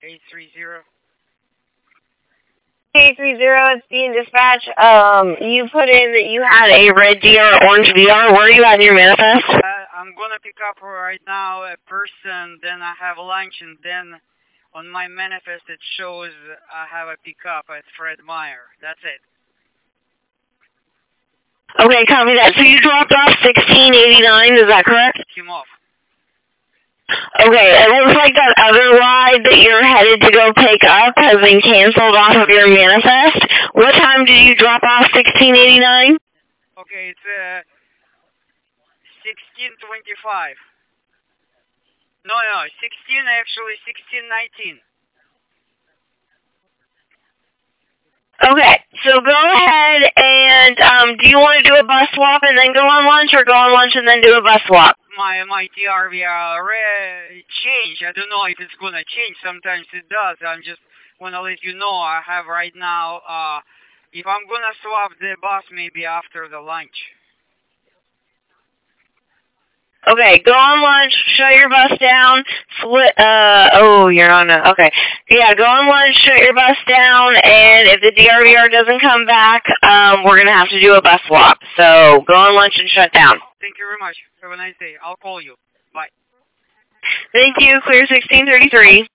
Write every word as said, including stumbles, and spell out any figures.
eight three zero. eight three zero, it's Dean Dispatch. Um, you put in that you had a red D R, orange V R. Where are you at in your manifest? Uh, I'm gonna pick up right now a person, then I have lunch, and then on my manifest it shows I have a pickup at Fred Meyer. That's it. Okay, copy that. So you dropped off sixteen eighty-nine, is that correct? Came off. Okay, it looks like that other ride that you're headed to go pick up has been canceled off of your manifest. What time did you drop off sixteen eighty-nine? Okay, it's uh, sixteen twenty-five. No, no, sixteen actually, sixteen nineteen. Okay, so go ahead and, um, do you want to do a bus swap and then go on lunch, or go on lunch and then do a bus swap? My my T R V R uh, change. I don't know if it's gonna change. Sometimes it does. I'm just wanna let you know. I have right now. Uh, if I'm gonna swap the bus, maybe after the lunch. Okay, go on lunch, shut your bus down, split, uh, oh, you're on a, okay. Yeah, go on lunch, shut your bus down, and if the D R V R doesn't come back, um, we're gonna have to do a bus swap. So, go on lunch and shut down. Thank you very much. Have a nice day. I'll call you. Bye. Thank you, clear sixteen thirty-three.